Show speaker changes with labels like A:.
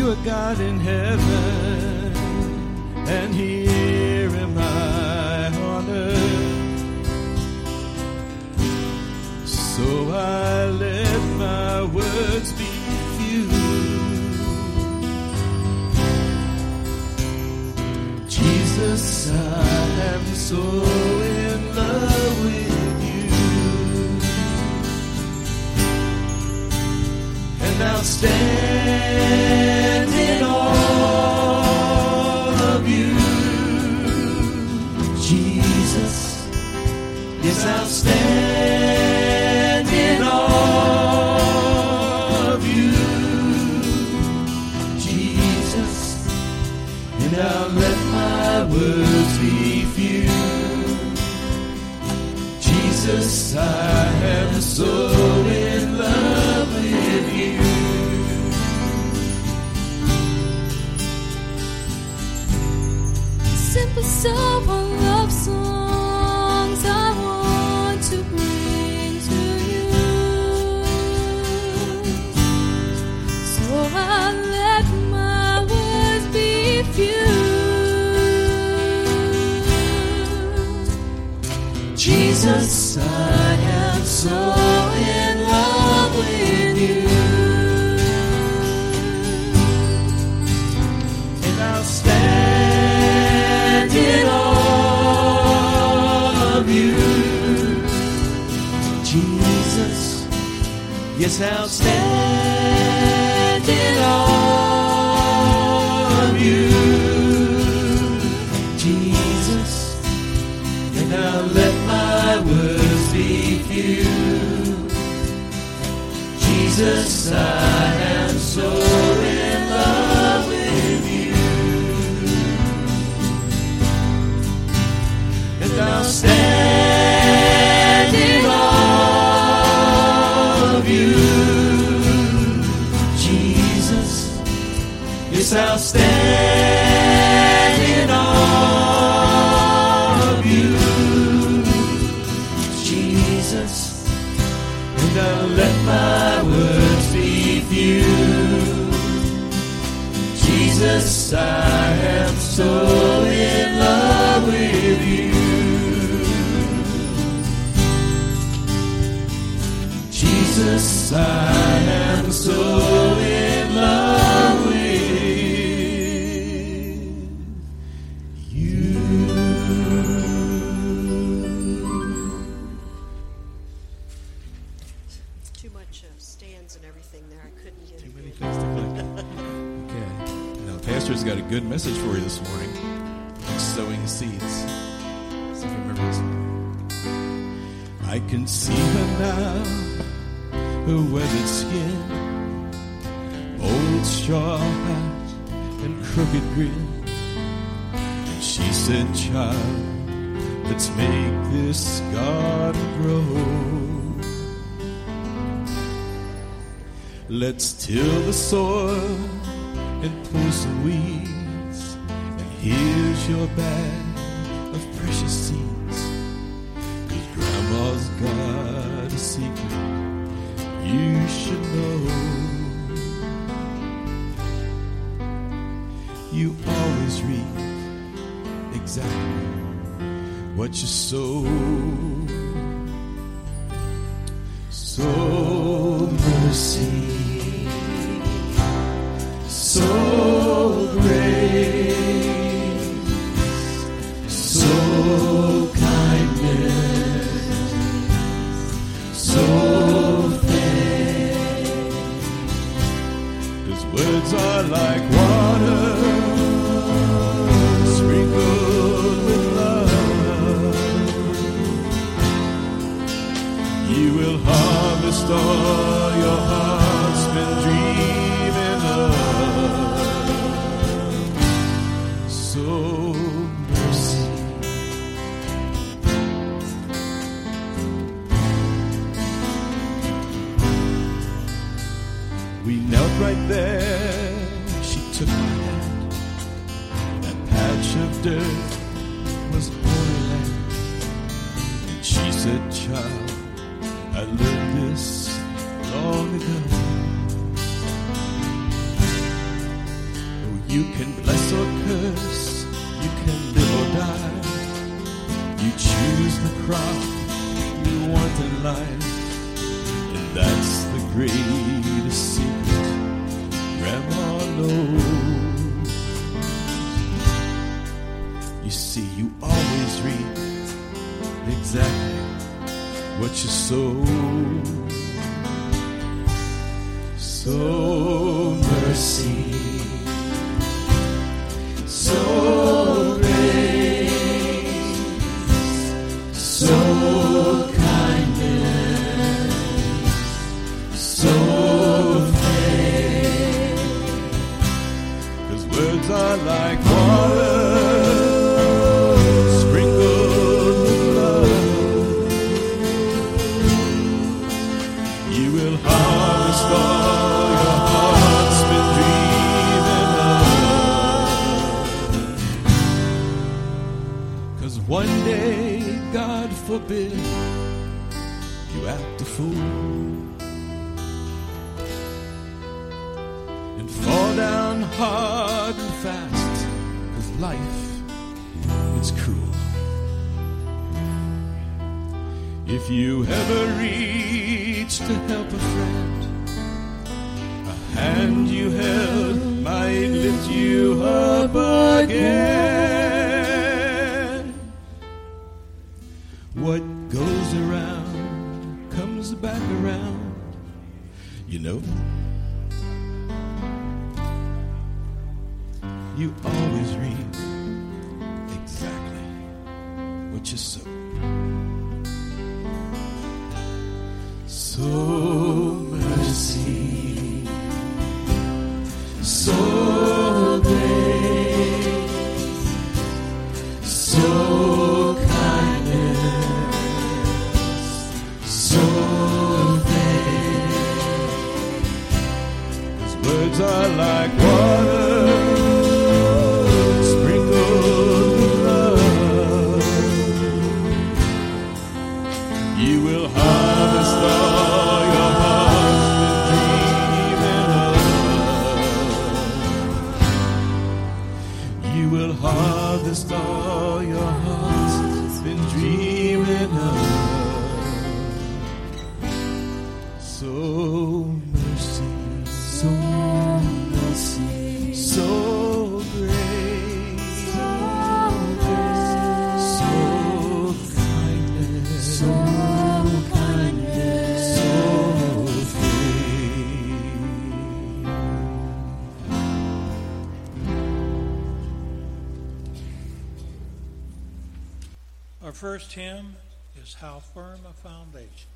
A: are God in heaven, and here am I on earth. So I let my words be few. Jesus, I am so in love with you, and I'll stand in awe of you. Jesus, yes, I'll stand in awe of you. Jesus, and I'll let my words be few. Jesus, I am so in love with you.
B: Simple, simple love songs I want to bring to you. So I let my words be few.
A: Jesus, I am so in love with you, and I'll stand in awe of you. Jesus, yes, I'll stand in awe of you. Jesus, and I'll let my words be few. Jesus, I am so in love with you, and I'll stand in awe of you. Jesus, yes, I'll stand in awe of you. Jesus, and I'll let my words be few. Jesus, I am so in love with you. Jesus, I am so in love with you.
C: Too much stands and everything there. I couldn't get
D: Too
C: it
D: many
C: good.
D: things to click. Okay. Now, Pastor's got a good message for you this morning. Sowing seeds. See if you remember this one.
A: I can see her now, her weathered skin, old straw hat and crooked grin. And she said, child, let's make this garden grow. Let's till the soil and pull some weeds, and here's your bag of precious seeds. 'Cause Grandma's got a secret you should know. You always reap exactly what you sow. Sow mercy, sow grace, sow kindness, sow faith. 'Cause words are like water, sprinkled with love. You will harvest all your heart's been dreaming of. Sow mercy, we knelt right there. She took my hand. That patch of dirt was holy land. And she said, child, I learned this long ago. You see, you always reap exactly what you sow. So mercy, so grace, so kindness, so faith. 'Cause words are like water, sprinkled with love. You will harvest all your heart's been dreaming of. 'Cause one day, God forbid, you act a fool and fall down hard and fast, 'cause life, it's cruel. If you ever reach to help a friend, a hand you held might lift you up again. What goes around comes back around, you know. You always reap exactly what you sow. So mercy, so grace, so kindness, so faith. 'Cause words are like water, sprinkled with love. You will harvest all your heart's been dreaming of. You will harvest all your heart's been dreaming of. So mercy, so grace, so kindness, so faith.
E: Our first hymn is How Firm a Foundation.